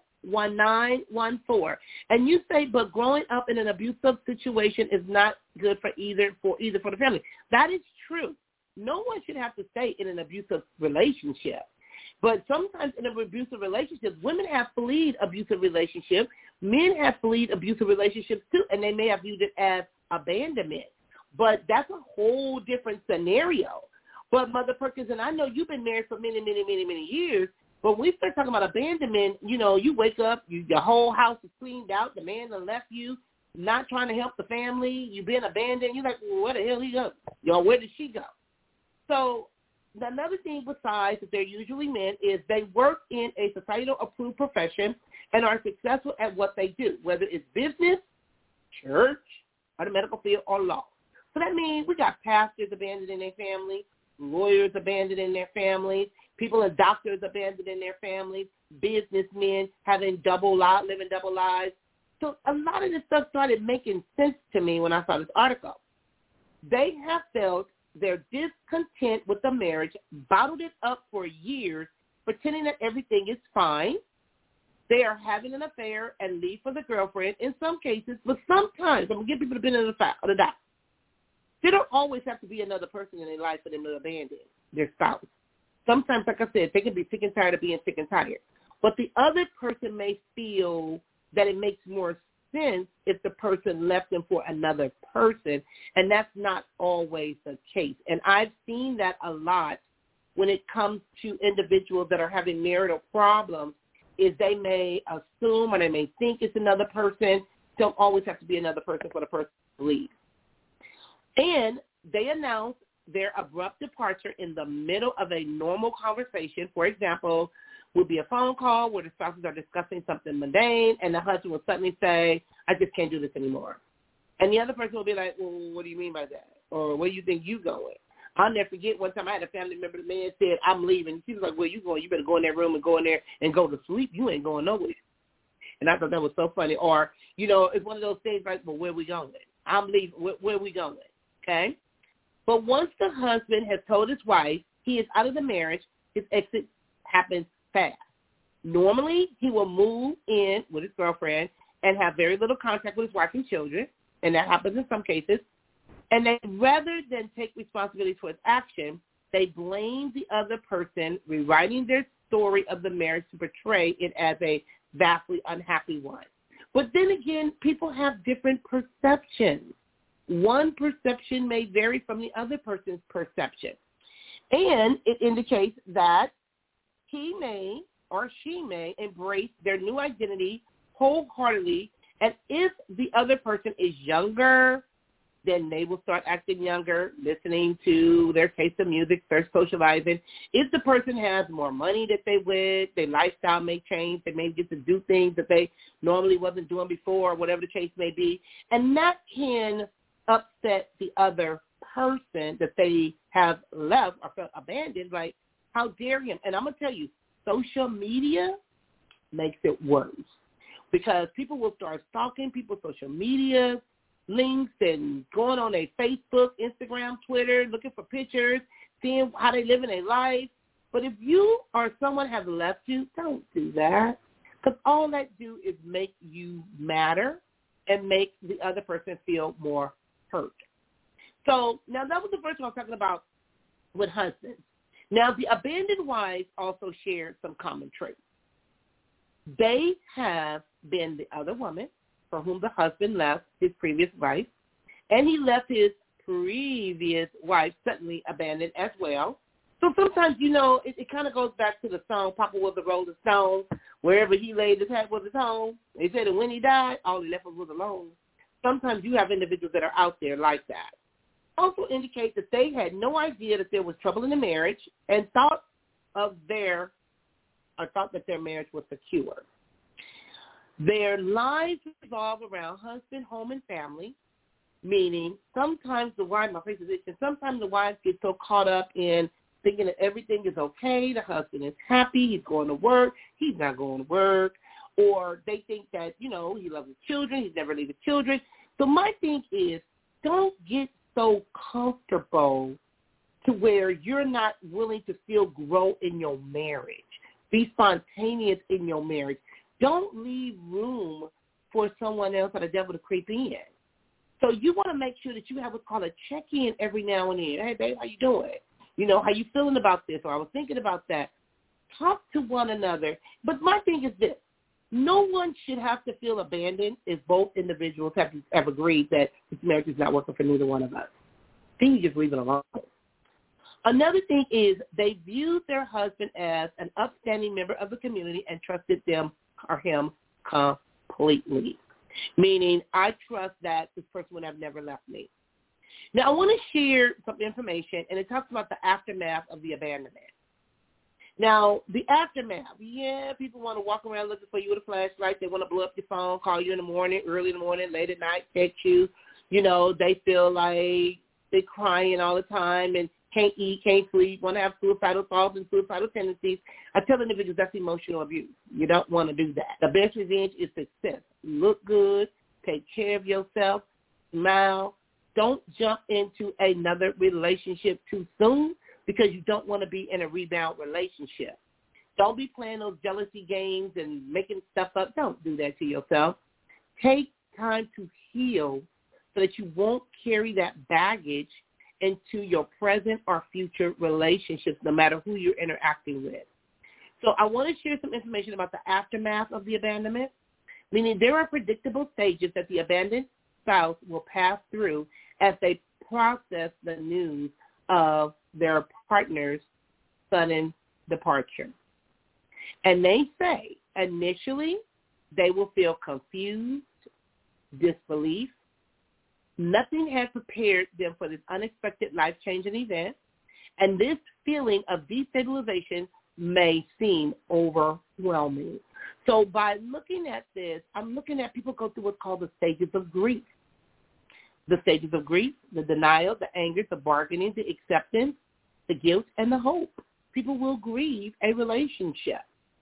Speaker 2: And you say, but growing up in an abusive situation is not good for either for the family. That is true. No one should have to stay in an abusive relationship. But sometimes in an abusive relationship, women have fled abusive relationships. Men have fled abusive relationships too, and they may have viewed it as abandonment. But that's a whole different scenario. But Mother Perkins, and I know you've been married for many, many, many, many years, but when we start talking about abandonment, you know, you wake up, your whole house is cleaned out, the man done left you, not trying to help the family, you've been abandoned, you're like, well, where the hell he go? Where did she go? So another thing besides that they're usually men is they work in a societal-approved profession and are successful at what they do, whether it's business, church, or the medical field, or law. So that means we got pastors abandoning their family, lawyers abandoning their families, people as doctors abandoning their families, businessmen living double lives. So a lot of this stuff started making sense to me when I saw this article. They have felt their discontent with the marriage, bottled it up for years, pretending that everything is fine. They are having an affair and leave for the girlfriend in some cases, but sometimes, I'm going to give people the benefit of the doubt. There don't always have to be another person in their life for them to abandon their spouse. Sometimes, like I said, they can be sick and tired of being sick and tired. But the other person may feel that it makes more sense if the person left them for another person, and that's not always the case. And I've seen that a lot when it comes to individuals that are having marital problems, is they may assume or they may think it's another person. Don't always have to be another person for the person to leave. And they announce their abrupt departure in the middle of a normal conversation. For example, would be a phone call where the spouses are discussing something mundane, and the husband will suddenly say, I just can't do this anymore. And the other person will be like, well, what do you mean by that? Or where do you think you going? I'll never forget one time I had a family member, the man said, I'm leaving. She was like, where you going? You better go in that room and go in there and go to sleep. You ain't going nowhere. And I thought that was so funny. Or, you know, it's one of those things like, well, where we going? I'm leaving. Where we going? Okay? But once the husband has told his wife he is out of the marriage, his exit happens fast. Normally, he will move in with his girlfriend and have very little contact with his wife and children, and that happens in some cases. And then rather than take responsibility for his action, they blame the other person, rewriting their story of the marriage to portray it as a vastly unhappy one. But then again, people have different perceptions. One perception may vary from the other person's perception. And it indicates that he may or she may embrace their new identity wholeheartedly. And if the other person is younger, then they will start acting younger, listening to their taste of music, start socializing. If the person has more money that they with, their lifestyle may change. They may get to do things that they normally wasn't doing before, whatever the case may be. And that can upset the other person that they have left or felt abandoned. Like, how dare him? And I'm going to tell you, social media makes it worse because people will start stalking people's social media links and going on their Facebook, Instagram, Twitter, looking for pictures, seeing how they live in their life. But if you or someone has left you, don't do that, because all that do is make you matter and make the other person feel more hurt. So now that was the first one I was talking about with husbands. Now the abandoned wives also shared some common traits. They have been the other woman for whom the husband left his previous wife, and he left his previous wife suddenly abandoned as well. So sometimes, you know, it kind of goes back to the song, Papa was a Rolling Stone, wherever he laid his hat was his home. They said that when he died, all he left was alone. Sometimes you have individuals that are out there like that. Also indicate that they had no idea that there was trouble in the marriage and thought that their marriage was secure. Their lives revolve around husband, home, and family, meaning sometimes the wife, sometimes the wives get so caught up in thinking that everything is okay, the husband is happy, he's going to work, he's not going to work, or they think that, you know, he loves his children, he's never leave his children. So my thing is, don't get so comfortable to where you're not willing to still grow in your marriage. Be spontaneous in your marriage. Don't leave room for someone else or the devil to creep in. So you want to make sure that you have what's called a check-in every now and then. Hey, babe, how you doing? You know, how you feeling about this? Or I was thinking about that. Talk to one another. But my thing is this. No one should have to feel abandoned if both individuals have agreed that this marriage is not working for neither one of us. Then you just leave it alone. Another thing is they viewed their husband as an upstanding member of the community and trusted them or him completely, meaning I trust that this person would have never left me. Now, I want to share some information, and it talks about the aftermath of the abandonment. Now, the aftermath, people want to walk around looking for you with a flashlight. They want to blow up your phone, call you in the morning, early in the morning, late at night, text you. You know, they feel like they're crying all the time and can't eat, can't sleep, want to have suicidal thoughts and suicidal tendencies. I tell individuals that's emotional abuse. You don't want to do that. The best revenge is success. Look good, take care of yourself, smile. Don't jump into another relationship too soon because you don't want to be in a rebound relationship. Don't be playing those jealousy games and making stuff up. Don't do that to yourself. Take time to heal so that you won't carry that baggage into your present or future relationships, no matter who you're interacting with. So I want to share some information about the aftermath of the abandonment, meaning there are predictable stages that the abandoned spouse will pass through as they process the news of their partner's sudden departure. And they say initially they will feel confused, disbelief. Nothing had prepared them for this unexpected life-changing event, and this feeling of destabilization may seem overwhelming. So by looking at this, I'm looking at people go through what's called the stages of grief. The stages of grief, the denial, the anger, the bargaining, the acceptance, the guilt, and the hope. People will grieve a relationship.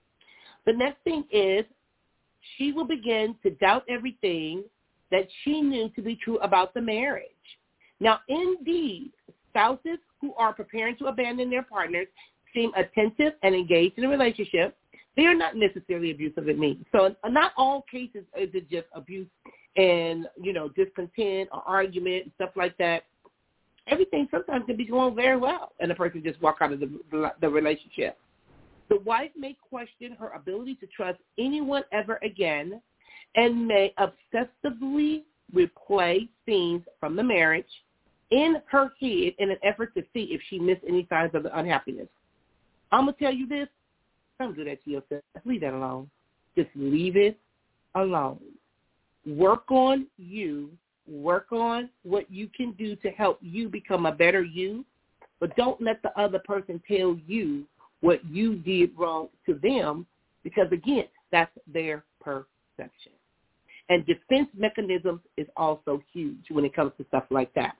Speaker 2: The next thing is she will begin to doubt everything that she knew to be true about the marriage. Now, indeed, spouses who are preparing to abandon their partners seem attentive and engaged in a relationship. They are not necessarily abusive in me. So not all cases is it just abuse and, discontent or argument and stuff like that. Everything sometimes can be going very well, and the person just walk out of the relationship. The wife may question her ability to trust anyone ever again and may obsessively replay scenes from the marriage in her head in an effort to see if she missed any signs of the unhappiness. I'm going to tell you this. Don't do that to yourself. Leave that alone. Just leave it alone. Work on you. Work on what you can do to help you become a better you, but don't let the other person tell you what you did wrong to them, because, again, that's their perception. And defense mechanisms is also huge when it comes to stuff like that.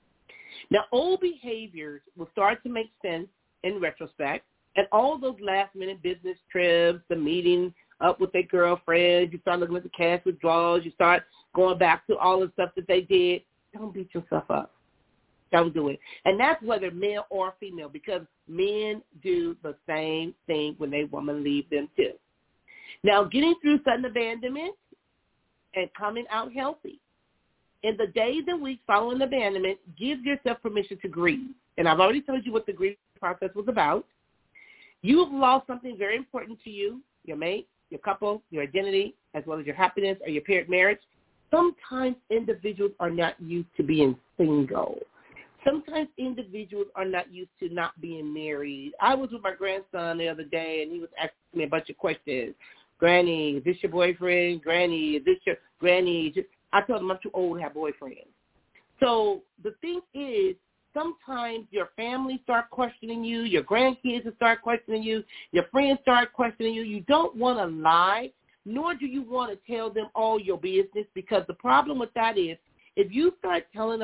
Speaker 2: Now, old behaviors will start to make sense in retrospect, and all those last-minute business trips, the meeting up with their girlfriends, you start looking at the cash withdrawals, you start going back to all the stuff that they did. Don't beat yourself up. Don't do it. And that's whether male or female, because men do the same thing when they woman leave them too. Now, getting through sudden abandonment and coming out healthy. In the days and weeks following abandonment, give yourself permission to grieve. And I've already told you what the grieving process was about. You have lost something very important to you, your mate, your couple, your identity, as well as your happiness or your parent marriage. Sometimes individuals are not used to being single. Sometimes individuals are not used to not being married. I was with my grandson the other day, and he was asking me a bunch of questions. Granny, is this your boyfriend? Granny, is this your granny? I told him I'm too old to have boyfriends. So the thing is, sometimes your family start questioning you, your grandkids will start questioning you, your friends start questioning you. You don't want to lie, nor do you want to tell them all your business, because the problem with that is if you start telling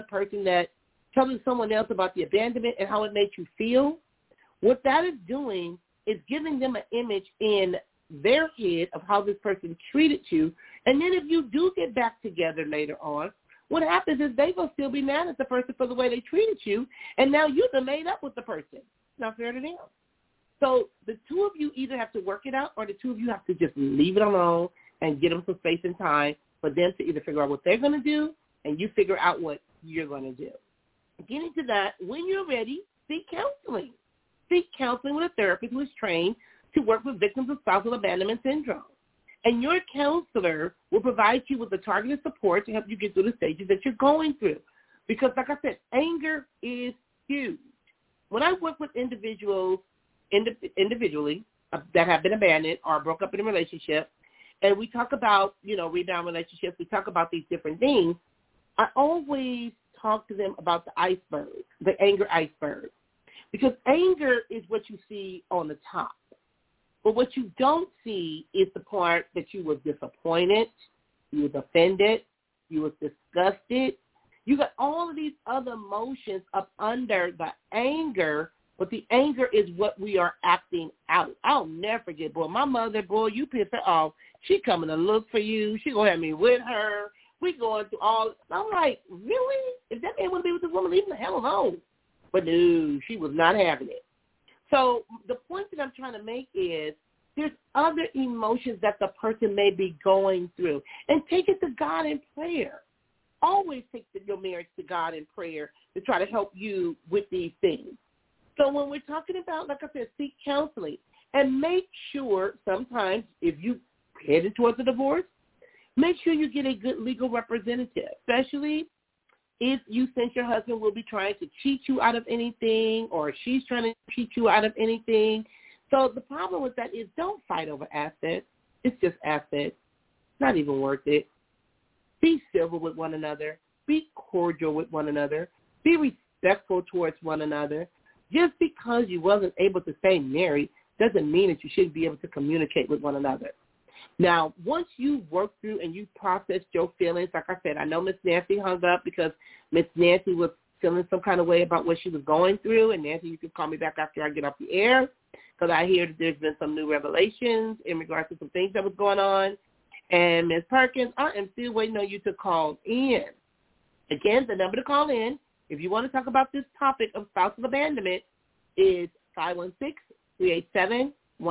Speaker 2: someone else about the abandonment and how it made you feel, what that is doing is giving them an image in their head of how this person treated you. And then if you do get back together later on, what happens is they will still be mad at the person for the way they treated you, and now you've been made up with the person. It's not fair to them. So the two of you either have to work it out, or the two of you have to just leave it alone and get them some space and time for them to either figure out what they're going to do and you figure out what you're going to do. Getting to that, when you're ready, seek counseling. Seek counseling with a therapist who is trained to work with victims of spousal abandonment syndrome. And your counselor will provide you with the targeted support to help you get through the stages that you're going through. Because, like I said, anger is huge. When I work with individuals individually that have been abandoned or broke up in a relationship, and we talk about, rebound relationships, we talk about these different things, I always talk to them about the iceberg, the anger iceberg. Because anger is what you see on the top. But what you don't see is the part that you were disappointed, you was offended, you was disgusted. You got all of these other emotions up under the anger, but the anger is what we are acting out. I'll never forget, boy, my mother, boy, you pissed her off. She coming to look for you. She going to have me with her. We going through all. I'm like, really? If that man want to be with this woman, leave him the hell alone. But no, she was not having it. So the point that I'm trying to make is there's other emotions that the person may be going through. And take it to God in prayer. always take your marriage to God in prayer to try to help you with these things. So when we're talking about, like I said, seek counseling and make sure sometimes if you headed towards a divorce, make sure you get a good legal representative, especially if you think your husband will be trying to cheat you out of anything or she's trying to cheat you out of anything. So the problem with that is don't fight over assets. It's just assets. Not even worth it. Be civil with one another. Be cordial with one another. Be respectful towards one another. Just because you wasn't able to stay married doesn't mean that you shouldn't be able to communicate with one another. Now, once you work through and you process your feelings, like I said, I know Miss Nancy hung up because Miss Nancy was feeling some kind of way about what she was going through. And, Nancy, you can call me back after I get off the air because I hear that there's been some new revelations in regards to some things that was going on. And, Ms. Perkins, I am still waiting on you to call in. Again, the number to call in, if you want to talk about this topic of spousal abandonment, is 516-387-1914.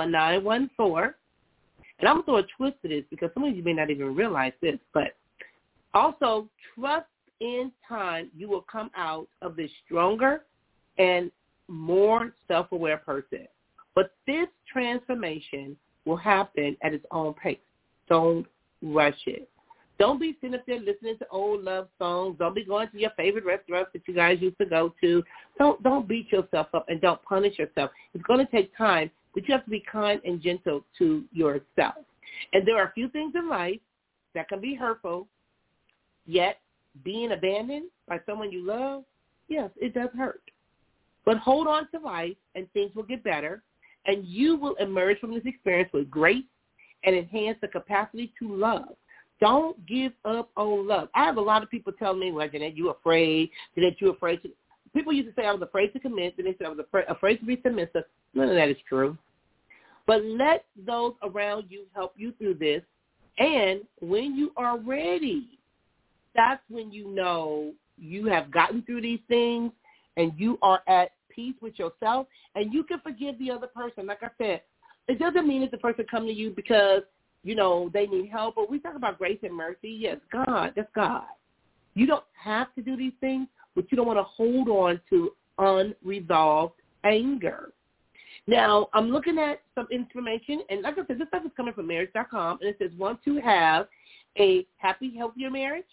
Speaker 2: And I'm going to throw a twist to this because some of you may not even realize this, but also trust in time you will come out of this stronger and more self-aware person. But this transformation will happen at its own pace. Don't rush it. Don't be sitting up there listening to old love songs. Don't be going to your favorite restaurants that you guys used to go to. Don't beat yourself up and don't punish yourself. It's going to take time, but you have to be kind and gentle to yourself. And there are a few things in life that can be hurtful, yet being abandoned by someone you love, yes, it does hurt. But hold on to life and things will get better, and you will emerge from this experience with grace and enhance the capacity to love. Don't give up on love. I have a lot of people tell me, well, Jeanette, you afraid. Jeanette, you afraid to. People used to say I was afraid to commit, and they said I was afraid to be submissive. None of that is true. But let those around you help you through this. And when you are ready, that's when you know you have gotten through these things and you are at peace with yourself and you can forgive the other person. Like I said, it doesn't mean that the person come to you because, you know, they need help. But we talk about grace and mercy. Yes, God, that's God. You don't have to do these things, but you don't want to hold on to unresolved anger. Now, I'm looking at some information, and like I said, this stuff is coming from marriage.com, and it says, want to have a happy, healthier marriage?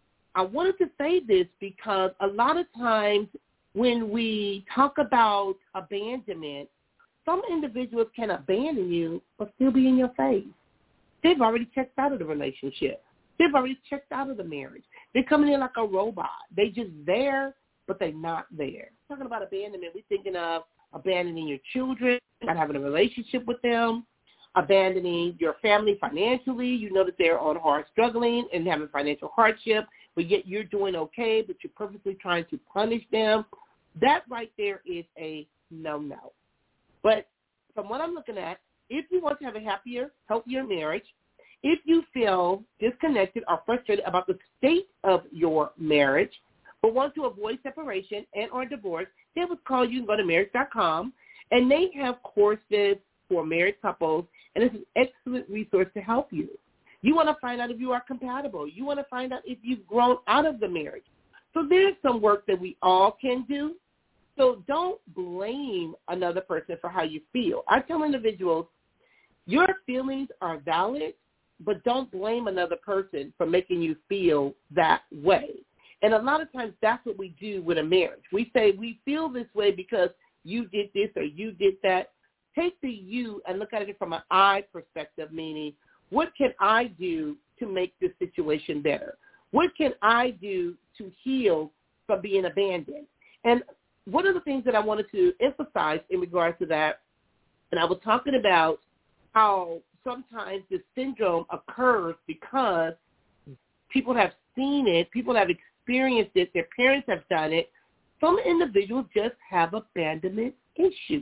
Speaker 2: I wanted to say this because a lot of times when we talk about abandonment, some individuals can abandon you but still be in your face. They've already checked out of the relationship. They've already checked out of the marriage. They're coming in like a robot. They just there, but they're not there. Talking about abandonment, we're thinking of abandoning your children, not having a relationship with them, abandoning your family financially. You know that they're on hard struggling and having financial hardship, but yet you're doing okay, but you're purposely trying to punish them. That right there is a no-no. But from what I'm looking at, if you want to have a happier, healthier marriage, if you feel disconnected or frustrated about the state of your marriage, but want to avoid separation and or divorce, they would call you and go to marriage.com, and they have courses for married couples, and it's an excellent resource to help you. You want to find out if you are compatible. You want to find out if you've grown out of the marriage. So there's some work that we all can do. So don't blame another person for how you feel. I tell individuals, your feelings are valid, but don't blame another person for making you feel that way. And a lot of times that's what we do with a marriage. We say we feel this way because you did this or you did that. Take the you and look at it from an I perspective, meaning what can I do to make this situation better? What can I do to heal from being abandoned? And one of the things that I wanted to emphasize in regards to that, and I was talking about how sometimes this syndrome occurs because people have seen it, people have experienced it, their parents have done it. Some individuals just have abandonment issues.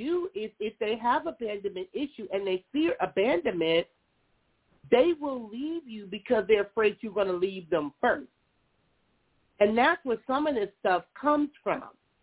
Speaker 2: If they have abandonment issue and they fear abandonment, they will leave you because they're afraid you're going to leave them first. And that's where some of this stuff comes from.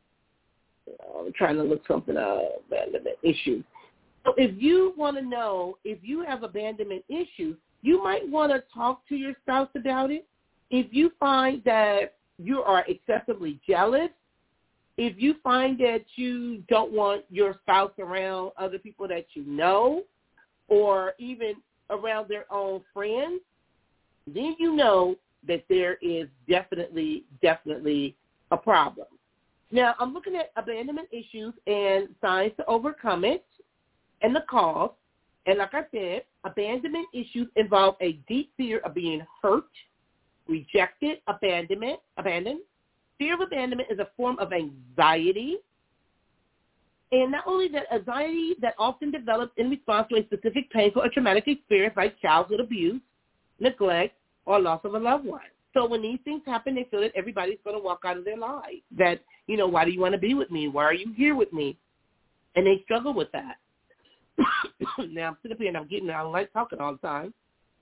Speaker 2: I'm trying to look something up, abandonment issues. So if you want to know if you have abandonment issues, you might want to talk to your spouse about it if you find that you are excessively jealous, if you find that you don't want your spouse around other people that you know or even around their own friends, then you know that there is definitely a problem. Now, I'm looking at abandonment issues and signs to overcome it and the cause. And like I said, abandonment issues involve a deep fear of being hurt, rejected, abandoned. Fear of abandonment is a form of anxiety. And not only that, anxiety that often develops in response to a specific painful or traumatic experience like childhood abuse, neglect, or loss of a loved one. So when these things happen, they feel that everybody's going to walk out of their lives. That, why do you want to be with me? Why are you here with me? And they struggle with that. Now, I'm sitting up here and I don't like talking all the time.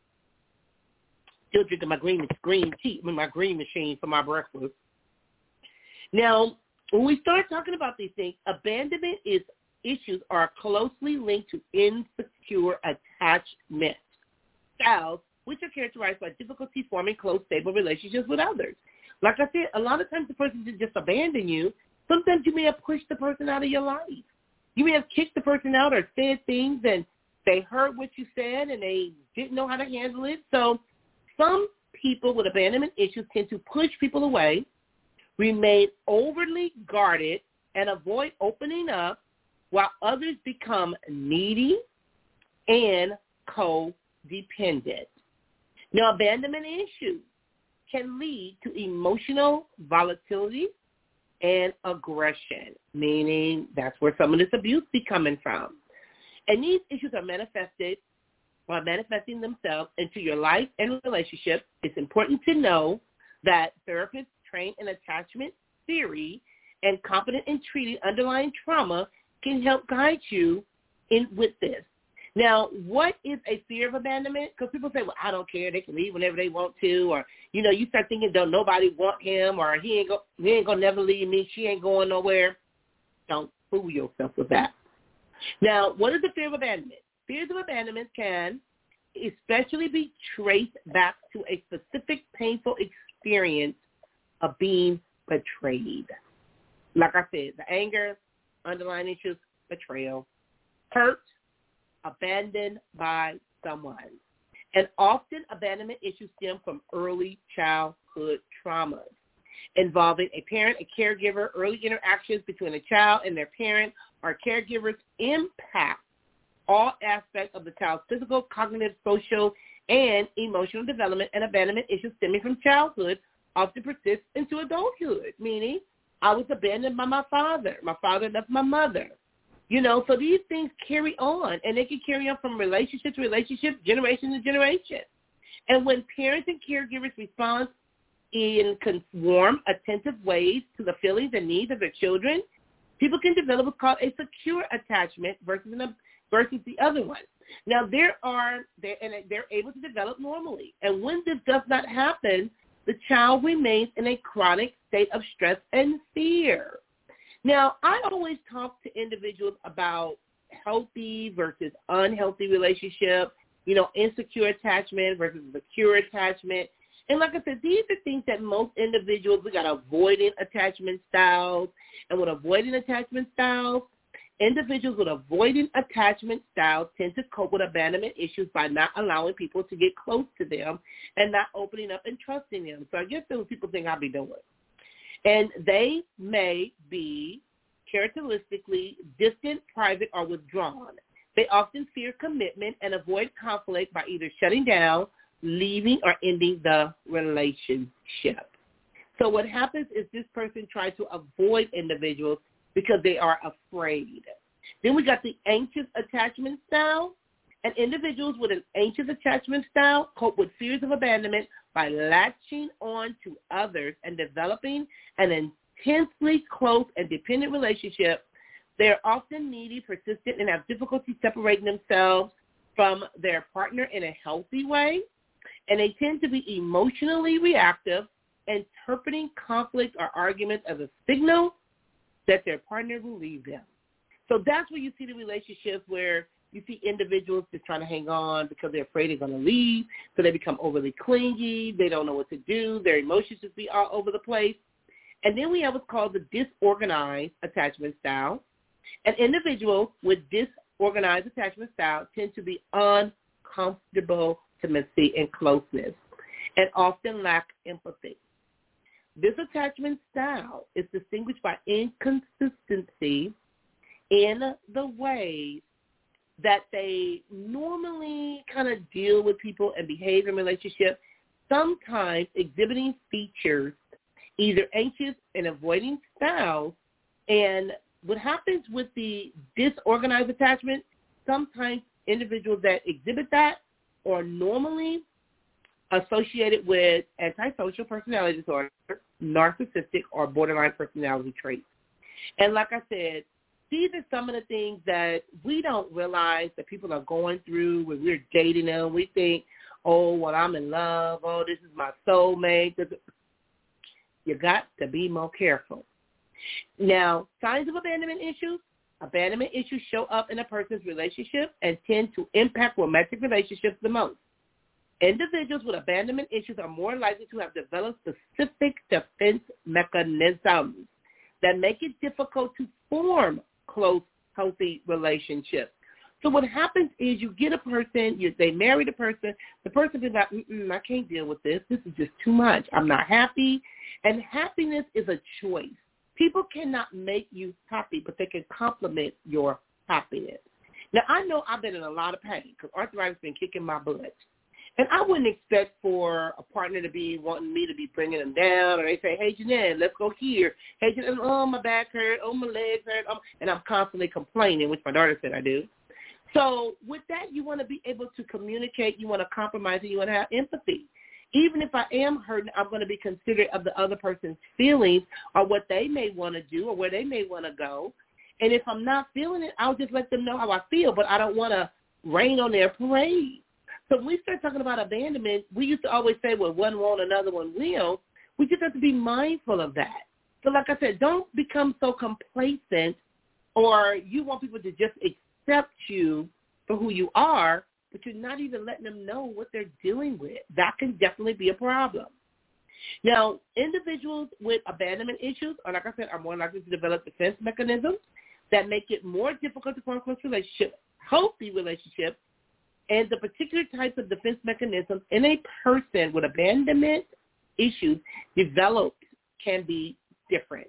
Speaker 2: Still drinking my green tea, my green machine for my breakfast. Now, when we start talking about these things, abandonment issues are closely linked to insecure attachment styles, which are characterized by difficulty forming close, stable relationships with others. Like I said, a lot of times the person didn't just abandon you. Sometimes you may have pushed the person out of your life. You may have kicked the person out or said things and they heard what you said and they didn't know how to handle it. So some people with abandonment issues tend to push people away, remain overly guarded, and avoid opening up, while others become needy and codependent. Now, abandonment issues can lead to emotional volatility and aggression, meaning that's where some of this abuse be coming from. And these issues are manifesting themselves into your life and relationship. It's important to know that therapists trained in attachment theory and competent in treating underlying trauma can help guide you with this. Now, what is a fear of abandonment? Because people say, well, I don't care. They can leave whenever they want to. Or, you start thinking, don't nobody want him, or he ain't going to never leave me. She ain't going nowhere. Don't fool yourself with that. Now, what is the fear of abandonment? Fears of abandonment can especially be traced back to a specific painful experience of being betrayed. Like I said, the anger, underlying issues, betrayal, hurt, abandoned by someone. And often abandonment issues stem from early childhood traumas involving a parent, a caregiver. Early interactions between a child and their parent or caregivers impact all aspects of the child's physical, cognitive, social, and emotional development, and abandonment issues stemming from childhood often persist into adulthood, meaning I was abandoned by my father. My father left my mother. So these things carry on, and they can carry on from relationship to relationship, generation to generation. And when parents and caregivers respond in warm, attentive ways to the feelings and needs of their children, people can develop what's called a secure attachment versus the other one. Now, they're able to develop normally. And when this does not happen, the child remains in a chronic state of stress and fear. Now, I always talk to individuals about healthy versus unhealthy relationship, insecure attachment versus secure attachment. And like I said, these are things that most individuals, we got avoidant attachment styles. And with avoidant attachment styles, individuals with avoidant attachment styles tend to cope with abandonment issues by not allowing people to get close to them and not opening up and trusting them. So I guess those people think I'll be doing. And they may be characteristically distant, private, or withdrawn. They often fear commitment and avoid conflict by either shutting down, leaving, or ending the relationship. So what happens is this person tries to avoid individuals because they are afraid. Then we got the anxious attachment style. And individuals with an anxious attachment style cope with fears of abandonment by latching on to others and developing an intensely close and dependent relationship. They are often needy, persistent, and have difficulty separating themselves from their partner in a healthy way. And they tend to be emotionally reactive, interpreting conflict or arguments as a signal that their partner will leave them. So that's where you see the relationships where You see individuals just trying to hang on because they're afraid they're going to leave, so they become overly clingy. They don't know what to do. Their emotions just be all over the place. And then we have what's called the disorganized attachment style. And individuals with disorganized attachment style tend to be uncomfortable intimacy and closeness and often lack empathy. This attachment style is distinguished by inconsistency in the ways that they normally kind of deal with people and behave in relationships, sometimes exhibiting features, either anxious and avoiding styles. And what happens with the disorganized attachment, sometimes individuals that exhibit that are normally associated with antisocial personality disorder, narcissistic, or borderline personality traits. And like I said, these are some of the things that we don't realize that people are going through when we're dating them. We think, oh, well, I'm in love. Oh, this is my soulmate. You got to be more careful. Now, signs of abandonment issues. Abandonment issues show up in a person's relationship and tend to impact romantic relationships the most. Individuals with abandonment issues are more likely to have developed specific defense mechanisms that make it difficult to form close, healthy relationships. So what happens is you get a person, they marry the person is like, I can't deal with this. This is just too much. I'm not happy. And happiness is a choice. People cannot make you happy, but they can complement your happiness. Now, I know I've been in a lot of pain because arthritis has been kicking my butt. And I wouldn't expect for a partner to be wanting me to be bringing them down, or they say, hey, Jeanette, let's go here. Hey, Jeanette, oh, my back hurt. Oh, my legs hurt. And I'm constantly complaining, which my daughter said I do. So with that, you want to be able to communicate. You want to compromise, and you want to have empathy. Even if I am hurting, I'm going to be considerate of the other person's feelings or what they may want to do or where they may want to go. And if I'm not feeling it, I'll just let them know how I feel, but I don't want to rain on their parade. So when we start talking about abandonment, we used to always say, well, one won't, another one will. We just have to be mindful of that. So like I said, don't become so complacent or you want people to just accept you for who you are, but you're not even letting them know what they're dealing with. That can definitely be a problem. Now, individuals with abandonment issues are, like I said, are more likely to develop defense mechanisms that make it more difficult to form close relationships, healthy relationships, and the particular types of defense mechanisms in a person with abandonment issues developed can be different.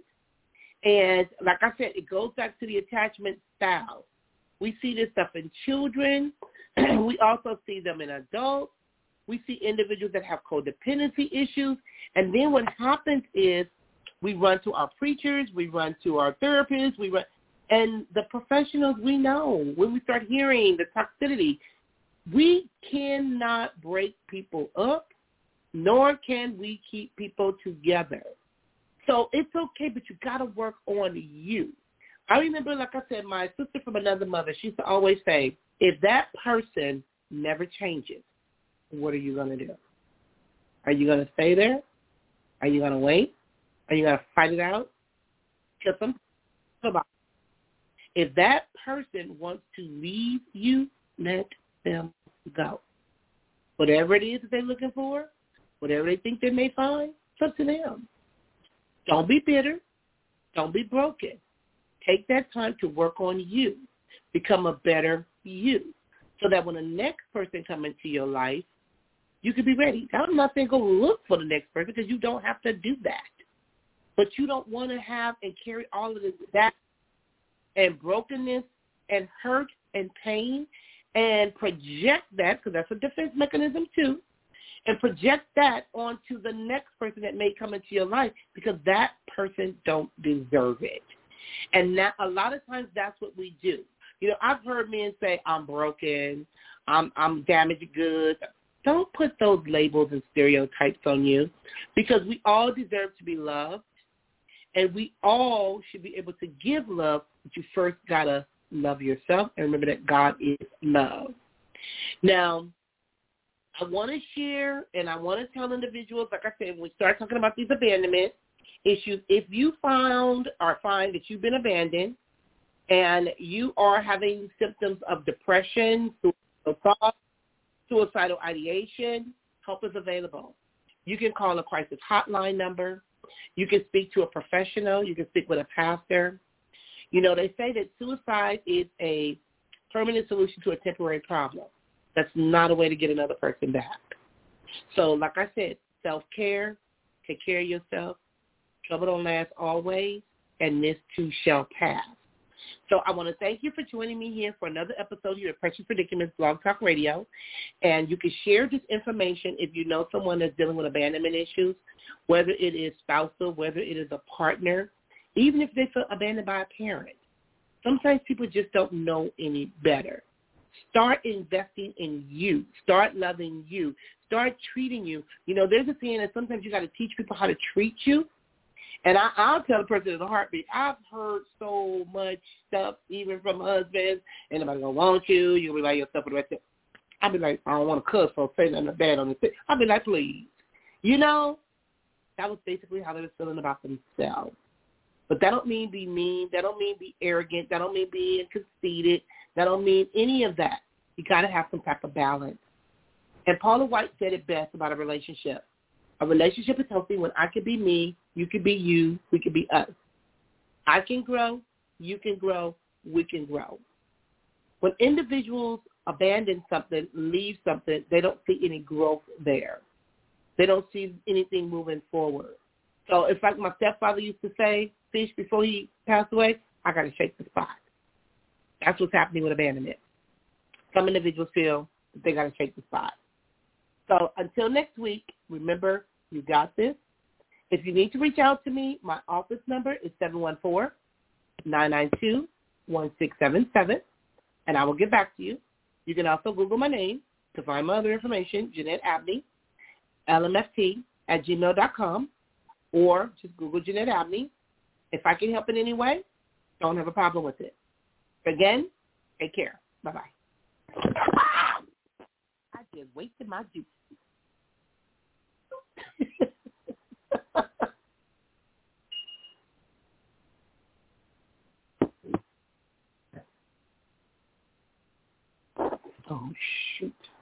Speaker 2: And like I said, it goes back to the attachment style. We see this stuff in children. We also see them in adults. We see individuals that have codependency issues. And then what happens is we run to our preachers, we run to our therapists, and the professionals we know, when we start hearing the toxicity, we cannot break people up, nor can we keep people together. So it's okay, but you got to work on you. I remember, like I said, my sister from another mother, she used to always say, if that person never changes, what are you going to do? Are you going to stay there? Are you going to wait? Are you going to fight it out? If that person wants to leave you, let them go. Whatever it is that they're looking for, whatever they think they may find, it's up to them. Don't be bitter. Don't be broken. Take that time to work on you. Become a better you. So that when the next person comes into your life, you can be ready. I'm not saying go look for the next person because you don't have to do that. But you don't want to have and carry all of that and brokenness and hurt and pain and project that, because that's a defense mechanism too, and project that onto the next person that may come into your life because that person don't deserve it. And that, a lot of times that's what we do. You know, I've heard men say, I'm broken, I'm damaged goods. Don't put those labels and stereotypes on you because we all deserve to be loved, and we all should be able to give love, but you first got to love yourself and remember that God is love. Now, I want to share and I want to tell individuals, like I said, when we start talking about these abandonment issues, if you find that you've been abandoned, and you are having symptoms of depression, suicidal thoughts, suicidal ideation, help is available. You can call a crisis hotline number. You can speak to a professional. You can speak with a pastor. You know, they say that suicide is a permanent solution to a temporary problem. That's not a way to get another person back. So, like I said, self-care, take care of yourself. Trouble don't last always, and this too shall pass. So I want to thank you for joining me here for another episode here at Precious Predicaments Blog Talk Radio. And you can share this information if you know someone that's dealing with abandonment issues, whether it is spousal, whether it is a partner, even if they feel abandoned by a parent. Sometimes people just don't know any better. Start investing in you. Start loving you. Start treating you. You know, there's a saying that sometimes you got to teach people how to treat you. And I'll tell the person in a heartbeat, I've heard so much stuff, even from husbands, and nobody's going to want you. You're going to be by yourself for the rest of it. I'll be like, I don't want to cuss or say nothing bad on this. I'll be like, please. You know, that was basically how they were feeling about themselves. But that don't mean be mean. That don't mean be arrogant. That don't mean being conceited. That don't mean any of that. You got to have some type of balance. And Paula White said it best about a relationship. A relationship is healthy when I can be me, you can be you, we can be us. I can grow, you can grow, we can grow. When individuals abandon something, leave something, they don't see any growth there. They don't see anything moving forward. So it's like my stepfather used to say, Fish, before he passed away, I got to shake the spot. That's what's happening with abandonment. Some individuals feel that they got to shake the spot. So until next week, remember, you got this. If you need to reach out to me, my office number is 714-992-1677, and I will get back to you. You can also Google my name to find my other information, Jeanette Abney, lmft@gmail.com, or just Google Jeanette Abney. If I can help in any way, don't have a problem with it. Again, take care. Bye-bye. I just wasted my juice. Oh, shoot.